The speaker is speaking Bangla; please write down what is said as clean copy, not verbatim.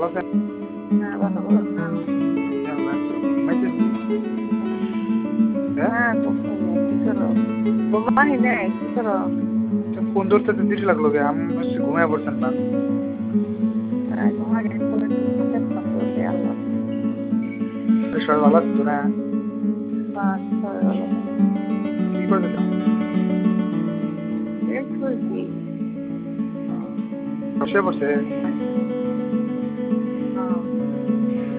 আছেন? হ্যাঁ, ভালো বলেছেন। এই আল্লাহ, ঘুমাইতেছি। হ্যাঁ? হ্যাঁ, ঘুমাইনি, কি করো? ঘুমাই নাই, কি করো? তো ফোন ধরতে তো দেরি লাগলো গে, আমি ভাবছি ঘুমায় পড়ছেন না। ঘুমাই নাই, ফোনে একটু ফোন দেখতাম তো, যে আল্লাহ। সবাই ভালো আছে তো না? বাস, সবাই ভালো আছে। কি করতেছেন? এই শুয়েছি। শুয়ে পড়ছে?